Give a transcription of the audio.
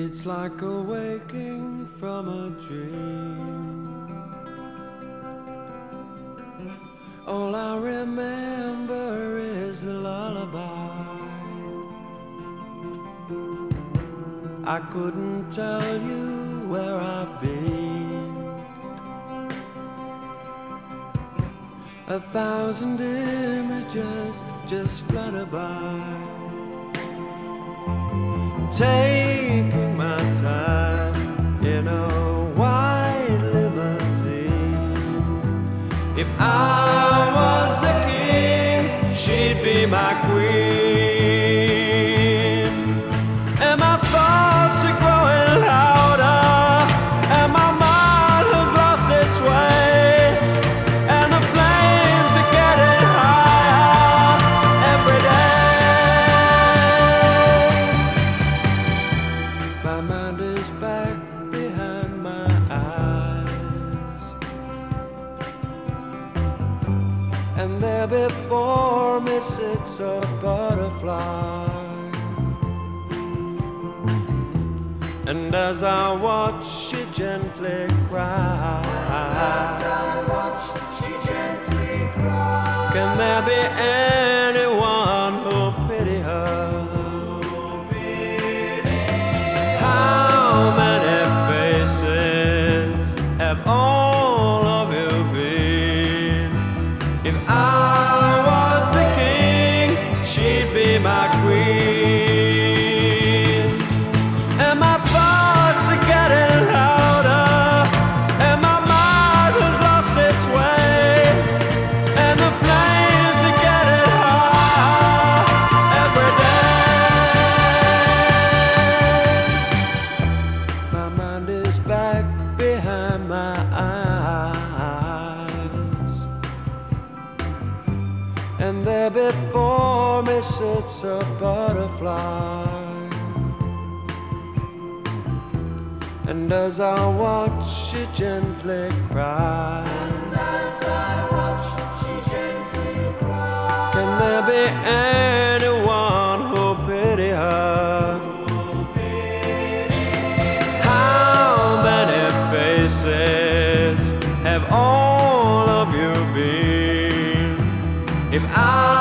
It's like awaking from a dream. All I remember is the lullaby. I couldn't tell you where I've been. 1,000 images just flutter by, taking my time in a white limousine. If I was the king, she'd be my queen. And my thoughts are growing louder, and my mind has lost its way, and the flames are getting higher every day. My mind is back behind my eyes, and there before me sits a butterfly. And as I watch, she gently cries. Can there be anyone who'll pity her? How many faces have all of you been? If I was the king, she'd be my queen. And my thoughts are getting louder, and my mind has lost its way, and the flames are getting higher every day. My mind is back behind my eyes, and there before me sits a butterfly. And as I watch, she gently cries. Can there be anyone who'll pity her? How many faces have all of you been? If I